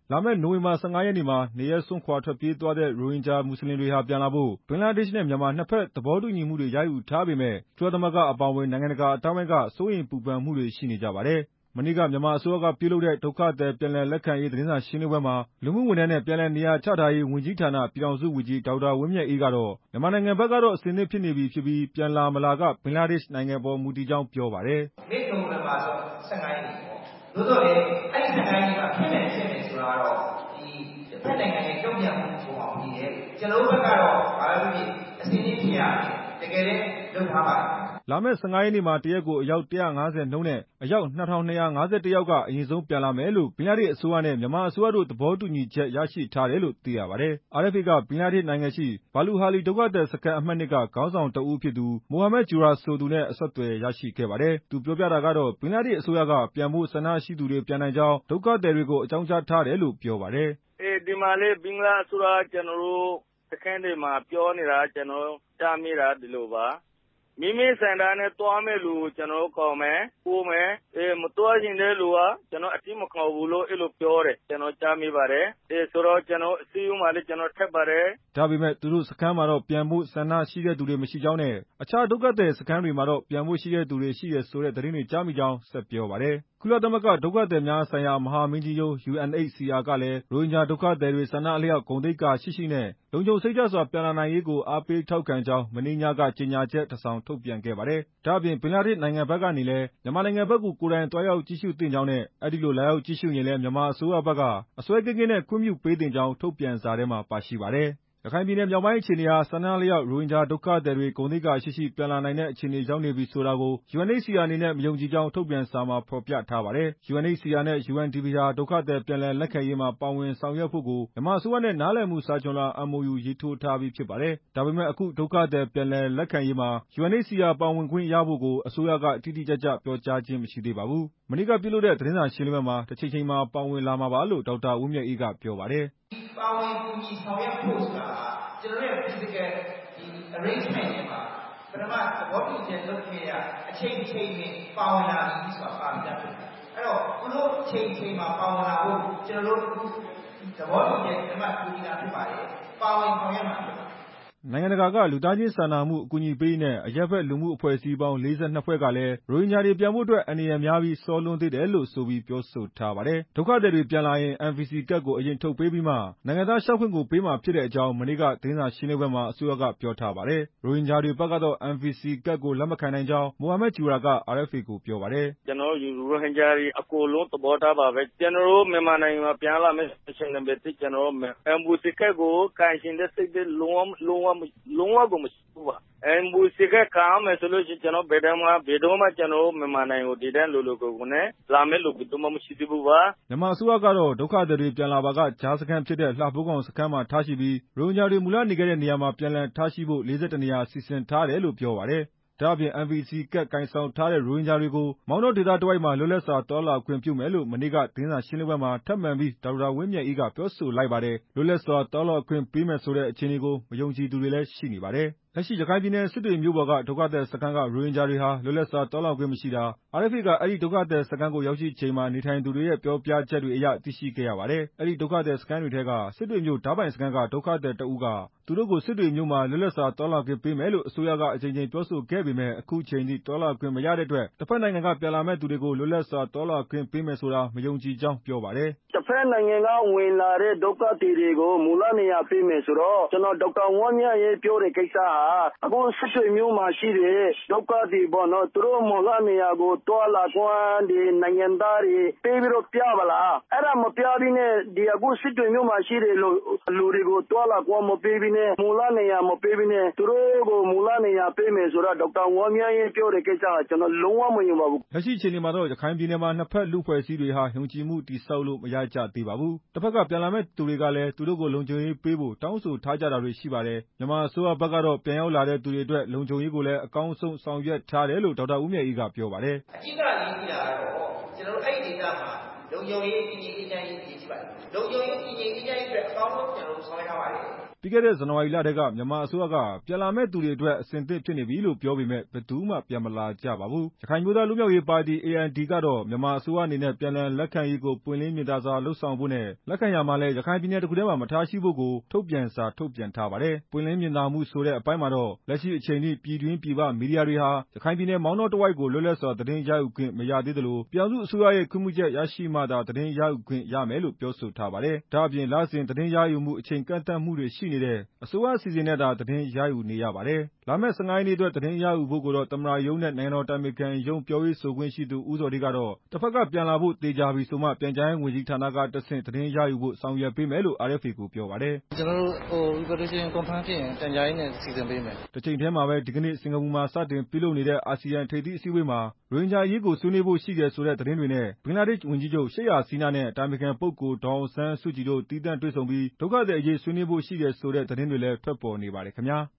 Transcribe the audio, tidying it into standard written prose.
လာမယ့်နိုဝင်ဘာ 15 ရက်နေ့မှာနေရပ်စွန့်ခွာထွက်ပြေးသွားတဲ့ရိုဟင်ဂျာမွတ်စလင်တွေဟာပြန်လာဖို့ ဘင်္ဂလားဒေ့ရှ်နဲ့မြန်မာနှစ်ဖက်သဘောတူညီမှုတွေရယူထားပေမယ့် ကုလသမဂ္ဂအပါအဝင်နိုင်ငံတကာအသိုင်းအဝိုင်းကစိုးရိမ်ပူပန်မှုတွေရှိနေကြပါတယ်။ မနေ့ကမြန်မာအစိုးရကပြုလုပ်တဲ့ဒုက္ခသည်ပြန်လည်လက်ခံရေးသတင်းစာရှင်းလင်းပွဲမှာ လူမှုဝန်ထမ်းနဲ့ပြန်လည်နေရာချထားရေးဝန်ကြီးဌာန ပြည်ထောင်စုဝန်ကြီး ဒေါက်တာဝင်းမြတ်အေးကတော့ မြန်မာနိုင်ငံဘက်ကတော့အဆင်သင့်ဖြစ်နေပြီဖြစ်ပြီး ပြန်လာမလာက ဘင်္ဂလားဒေ့ရှ်နိုင်ငံပေါ်မူတည်ကြောင်းပြောပါတယ်။ “နိုဝင်ဘာ 15 ရက်နေ့ပေါ့။ သို့သော်လည်းအဲ့ဒီ15 ရက်နေ့မှာဖြစ်မယ်ဆိုတာကတော့တစ်ဖက်နိုင်ငံရဲ့တုံ့ပြန်မှုပေါ်မှာမူတည်တယ်။ ကျွန်တော်တို့ဘက်ကတော့ဘာပဲဖြစ်ဖြစ်အဆင်သင့်ဖြစ်ရမယ်။ တကယ်လည်းလုပ်ထားပါတယ်” လာမယ့် 15 ရက်နေ့မှာ တစ်ရက်ကိုအယောက် 150 နှုန်းနဲ့ အယောက် 2251 ယောက်ကအရင်ဆုံးပြန်လာမယ်လို့ ဘင်္ဂလားဒေ့ရှ်အစိုးရနဲ့မြန်မာအစိုးရတို့သဘောတူညီချက်ရရှိထားတယ်လို့သိရပါတယ်။ RFA က ဘင်္ဂလားဒေ့ရှ်နိုင်ငံရှိ ဘာလူဟာလီဒုက္ခသည်စခန်းအမှတ် က ခေါင်းဆောင်တစ်ဦးဖြစ်သူ မိုဟာမက်ဂျူရာဆိုသူနဲ့အဆက်အသွယ်ရရှိခဲ့ပါတယ်။ သူပြောပြတာကတော့ ဘင်္ဂလားဒေ့ရှ်အစိုးရကပြန်ဖို့ဆန္ဒရှိသူတွေပြန်နိုင်ကြောင်း ဒုက္ခသည်တွေကိုအကြောင်းကြားထားတယ်လို့ပြောပါတယ်။ ဒီမှာလည်းဘင်္ဂလားအစိုးရကကျွန်တော်တို့စခန်းတွေမှာပြောနေတာကျွန်တော်တို့ကြားမိတာဒီလိုပါ။ မိမိဆန္ဒနဲ့သွားမယ့်လူကိုကျွန်တော်တို့ခေါ်မယ်ပို့မယ်မသွားချင်တဲ့လူကကျွန်တော်အတင်းမခေါ်ဘူးလို့အဲ့လိုပြောတယ်ကျွန်တော်ကြားမိပါတယ်။ဆိုတော့ကျွန်တော်အစည်းအဝေးမှာလည်းကျွန်တော်ထည့်ပါတယ်။ဒါပေမဲ့သူတို့စခန်းမှာတော့ပြန်ဖို့ဆန္ဒရှိတဲ့သူတွေမရှိကြောင်းနဲ့ အခြားဒုက္ခသည်စခန်းတွေမှာတော့ပြန်ဖို့ရှိတဲ့သူတွေရှိတယ်ဆိုတဲ့သတင်းတွေကြားမိကြောင်းဆက်ပြောပါတယ်။ ကုလသမဂ္ဂဒုက္ခသည်များဆိုင်ရာမဟာမင်းကြီးရုံး UNHCR ကလည်း ရိုဟင်ဂျာဒုက္ခသည်တွေဆန္ဒအလျောက်ဂုဏ်သိက္ခာရှိရှိနဲ့လုံခြုံစိတ်ချစွာပြန်လာနိုင်ရေးကိုအားပေးထောက်ခံကြောင်း မနေ့ညကကြေညာချက်တစ်စောင်ထုတ်ပြန်ခဲ့ပါတယ်။ ဒါ့အပြင်ဘင်္ဂလားဒေ့ရှ်နိုင်ငံဘက်ကနေလည်း မြန်မာနိုင်ငံဘက်ကိုကိုယ်တိုင်သွားရောက်ကြည့်ရှုသင့်ကြောင်းနဲ့ အဲဒီလိုလာရောက်ကြည့်ရှုရင်လည်းမြန်မာအစိုးရဘက်ကအစွဲကင်းကင်းနဲ့ခွင့်ပြုပေးသင့်ကြောင်းထုတ်ပြန်စာထဲမှာပါရှိပါတယ်။ ရခိုင်ပြည်နယ်မြောက်ပိုင်းအခြေအနေဟာ ဆန္ဒအလျောက်ရိုဟင်ဂျာဒုက္ခသည်တွေဂုဏ်သိက္ခာရှိရှိပြန်လာနိုင်တဲ့အခြေအနေရောက်နေပြီဆိုတာကို UNHCR အနေနဲ့မယုံကြည်ကြောင်းထုတ်ပြန်စာမှာဖော်ပြထားပါတယ်။ UNHCR နဲ့ UNDP ဟာဒုက္ခသည်ပြန်လည်လက်ခံရေးမှာပါဝင်ဆောင်ရွက်ဖို့ကိုမြန်မာအစိုးရနဲ့နားလည်မှုစာချွန်လွှာ MoU ရေးထိုးထားပြီးဖြစ်ပါတယ်။ ဒါပေမဲ့အခုဒုက္ခသည်ပြန်လည်လက်ခံရေးမှာ UNHCR ပါဝင်ခွင့်ရဖို့ကိုအစိုးရကတိတိကျကျပြောကြားခြင်းမရှိသေးပါဘူး။ မနေ့ကပြုလုပ်တဲ့သတင်းစာရှင်းလင်းပွဲမှာ တချိန်ချိန်မှာပါဝင်လာမှာပါလို့ ဒေါက်တာဝင်းမြတ်အေးကပြောပါတယ်။ ပါဝင်ကူညီဆောင်ရွက်ဖို့ဆိုတာကကျွန်တော်တို့ရဲ့ physical arrangement ထဲမှာပထမသဘောတူချက်လုပ်ခဲ့တဲ့အချိန်နဲ့ပါဝင်လာပြီဆိုတာပါပြီးသားဖြစ်တယ်။အဲ့တော့သူတို့အချိန်မှာပါဝင်လာဖို့ကျွန်တော်တို့သဘောတူချက်လက်မှတ်ထိုးပြီးသားဖြစ်ပါတယ်။ပါဝင်ဆောင်ရွက်မှာဖြစ်ပါတယ်။နိုင်ငံတကာကလူသားချင်းစာနာမှုအကူအညီပေးရေးနဲ့ အရပ်ဖက်လူမှုအဖွဲ့အစည်းပေါင်း 42 ဖွဲ့ကလည်း ရိုဟင်ဂျာတွေပြန်ဖို့အတွက်အန္တရာယ်များပြီးစောလွန်းသေးတယ်လို့ဆိုပြီးပြောဆိုထားပါတယ်။ ဒုက္ခသည်တွေပြန်လာရင် NVC ကဒ်ကိုအရင်ထုတ်ပေးပြီးမှ နိုင်ငံသားလျှောက်ခွင့်ကိုပေးမှာဖြစ်တဲ့အကြောင်း မနေ့ကသတင်းစာရှင်းလင်းပွဲမှာအစိုးရကပြောထားပါတယ်။ ရိုဟင်ဂျာတွေဘက်ကတော့ NVC ကဒ်ကိုလက်မခံနိုင်ကြောင်း မိုဟာမက်ဂျူရာက RFA ကိုပြောပါတယ်။ ကျွန်တော်တို့ရိုဟင်ဂျာတွေအကုန်လုံးသဘောထားပါပဲ။ကျွန်တော်တို့မြန်မာနိုင်ငံမှာပြန်လာမယ်ဆိုရင် ကျွန်တော်တို့ NVC ကဒ်ကိုကိုင်ချင်တဲ့စိတ်လုံးဝကိုမရှိဘူးပါ။ NVC ကဒ်ကိုင်ရမယ်ဆိုလို့ရှိရင်ကျွန်တော်ဘယ်တော့မှကျွန်တော်တို့မြန်မာနိုင်ငံကိုဒီတိုင်းလွယ်လွယ်ကူကူနဲ့လာမယ့်လူဘယ်သူမှမရှိသေးဘူးပါ။မြန်မာအစိုးရကတော့ဒုက္ခသည်တွေပြန်လာပါကကြားစခန်းဖြစ်တဲ့လှဖိုးခေါင်စခန်းမှာထားရှိပြီး ရိုဟင်ဂျာတွေမူလနေခဲ့တဲ့နေရာမှာပြန်လည်ထားရှိဖို့ 41 နေရာစီစဉ်ထားတယ်လို့ပြောပါတယ်။ ဒါ့အပြင် NVC ကဒ်ကိုင်ဆောင်ထားတဲ့ရိုဟင်ဂျာတွေကို မောင်တောဒေသတစ်ဝိုက်မှာလွတ်လပ်စွာသွားလာခွင့်ပြုမယ်လို့ မနေ့ကသတင်းစာရှင်းလင်းပွဲမှာထပ်မံပြီးဒေါက်တာဝင်းမြတ်အေးကပြောဆိုလိုက်ပါတယ်။ လွတ်လပ်စွာသွားလာခွင့်ပေးမယ်ဆိုတဲ့အခြေအနေကိုမယုံကြည်သူတွေလည်းရှိနေပါတယ်။ လက်ရှိရခိုင်ပြည်နယ်စစ်တွေမြို့ပေါ်ကဒုက္ခသည်စခန်းကရိုဟင်ဂျာတွေဟာလွတ်လပ်စွာသွားလာခွင့်မရှိတာ RFA ကအဲဒီဒုက္ခသည်စခန်းကိုရောက်ရှိချိန်မှာနေထိုင်သူတွေရဲ့ပြောပြချက်တွေအရသိရှိခဲ့ရပါတယ်။ အဲဒီဒုက္ခသည်စခန်းတွေထဲက စစ်တွေမြို့ဒါးပိုင်စခန်းကဒုက္ခသည်တစ်ဦးက သူတို့ကိုစစ်တွေမြို့မှာလွတ်လပ်စွာသွားလာခွင့်ပေးမယ်လို့အစိုးရကအကြိမ်ကြိမ်ပြောဆိုခဲ့ပေမယ့် အခုချိန်ထိသွားလာခွင့်မရတဲ့အတွက် တစ်ဖက်နိုင်ငံကပြန်လာမယ့်သူတွေကိုလွတ်လပ်စွာသွားလာခွင့်ပေးမယ်ဆိုတာမယုံကြည်ကြောင်းပြောပါတယ်။ တစ်ဖက်နိုင်ငံကဝင်လာတဲ့ဒုက္ခသည်တွေကိုမူလနေရာပေးမယ်ဆိုတော့ကျွန်တော်ဒေါက်တာဝင်းမြတ်အေးပြောတဲ့ကိစ္စဟာအခုစစ်တွေမြို့မှာရှိတဲ့ဒုက္ခသည်ပေါ့နော်သူတို့မူလနေရာကိုသွားလာခွင့်တွေနိုင်ငံသားတွေပေးပြီးတော့ပြပါလား။အဲ့ဒါမပြဘဲနဲ့အခုစစ်တွေမြို့မှာရှိတဲ့လူတွေကိုသွားလာခွင့်မပေးဘဲနဲ့မူလနေရာမပေးဘဲနဲ့သူတို့ကိုမူလနေရာပေးမယ်ဆိုတာဒေါက်တာဝင်းမြတ်အေးပြောတဲ့ကိစ္စဟာကျွန်တော်လုံးဝမယုံပါဘူး။လက်ရှိအခြေအနေမှာတော့ရခိုင်ပြည်နယ်မှာနှစ်ဖက်လူ့အဖွဲ့အစည်းတွေဟာယုံကြည်မှုတည်ဆောက်လို့မရကြသေးပါဘူး။ တစ်ဖက်ကပြန်လာမယ့်သူတွေကလည်းသူတို့ကိုလုံခြုံရေးပေးဖို့တောင်းဆိုထားကြတာတွေရှိပါတယ်။ မြန်မာအစိုးရဘက်ကတော့ပြန်ရောက်လာတဲ့သူတွေအတွက်လုံခြုံရေးကိုလည်းအကောင်းဆုံးဆောင်ရွက်ထားတယ်လို့ဒေါက်တာဝင်းမြတ်အေးကပြောပါတယ်။အဓိကအရေးကြီးတာကတော့ကျွန်တော်တို့အဲ့ဒီဒေသမှာလုံခြုံရေးတည်ငြိမ်အေးချမ်းရေးအရေးကြီးပါတယ်။လုံခြုံရေးတည်ငြိမ်အေးချမ်းရေးအတွက်အကောင်းဆုံးကျွန်တော်တို့ဆောင်ရွက်ထားပါတယ်ပြီးခဲ့တဲ့ဇန်နဝါရီလထဲက မြန်မာအစိုးရက ပြန်လာမယ့်သူတွေအတွက် အဆင်သင့်ဖြစ်နေပြီလို့ပြောပေမယ့် ဘယ်သူမှပြန်မလာကြပါဘူး။ ရခိုင်အမျိုးသားလွတ်မြောက်ရေးပါတီ AND ကတော့ မြန်မာအစိုးရအနေနဲ့ ပြန်လည်လက်ခံရေးကို ပွင့်လင်းမြင်သာစွာလုပ်ဆောင်ဖို့နဲ့ လက်ခံရာမှာလည်း ရခိုင်ပြည်နယ်တစ်ခုတည်းမှာ မထားရှိဖို့ကို ထုတ်ပြန်စာထုတ်ပြန်ထားပါတယ်။ ပွင့်လင်းမြင်သာမှုဆိုတဲ့အပိုင်းမှာတော့ လက်ရှိအချိန်ထိ ပြည်တွင်းပြည်ပမီဒီယာတွေဟာ ရခိုင်ပြည်နယ်မောင်တောတစ်ဝိုက်ကို လွတ်လပ်စွာသတင်းရယူခွင့်မရသေးသလို ပြည်ထောင်စုအစိုးရရဲ့ ခွင့်ပြုချက်ရရှိမှသာ သတင်းရယူခွင့်ရမယ်လို့ ပြောဆိုထားပါတယ်။ ဒါ့အပြင် လစဉ်သတင်းရယူမှု အချိန်ကန့်သတ်မှုတွေရှိနေတဲ့ အစိုးရအစီအစဉ်နဲ့သာ သတင်းရယူနေရပါတယ်။ လာမယ့် ၁၅ ရက်နေ့အတွက် သတင်းရယူဖို့ကိုတော့ သမ္မတရုံးနဲ့ နိုင်ငံတော်အတိုင်ပင်ခံရုံး ပြောရေးဆိုခွင့်ရှိသူ ဦးဇော်ဌေးကတော့ တစ်ဖက်ကပြန်လာဖို့ သေချာပြီဆိုမှ ပြန်ကြားရေးဝန်ကြီးဌာနကတဆင့် သတင်းရယူဖို့ ဆောင်ရွက်ပေးမယ်လို့ RFA ကိုပြောပါတယ်။ "ကျွန်တော်တို့ Repatriation Confirm ဖြစ်ရင် ပြန်ကြားရေးနဲ့ စီစဉ်ပေးမယ်" တစ်ချိန်တည်းမှာပဲ ဒီကနေ့ စင်ကာပူမှာ စတင်ပြုလုပ်နေတဲ့ အာဆီယံထိပ်သီးအစည်းအဝေးမှာ ရိုဟင်ဂျာအရေးကို ဆွေးနွေးဖို့ရှိတယ်ဆိုတဲ့သတင်းတွေနဲ့ ဘင်္ဂလားဒေ့ရှ်ဝန်ကြီးချုပ် ရှိတ်ဟာစီးနားနဲ့ အတိုင်ပင်ခံပုဂ္ဂိုလ် ဒေါ်အောင်ဆန်းစုကြည်တို့ သီးသန့်တွေ့ဆုံပြီး ဒုက္ခသည်အရေးဆွေးနွေးဖို့ရှိတယ်ဆိုတဲ့သတင်းတွေလည်း ထွက်ပေါ်နေပါတယ်ခင်ဗျာ။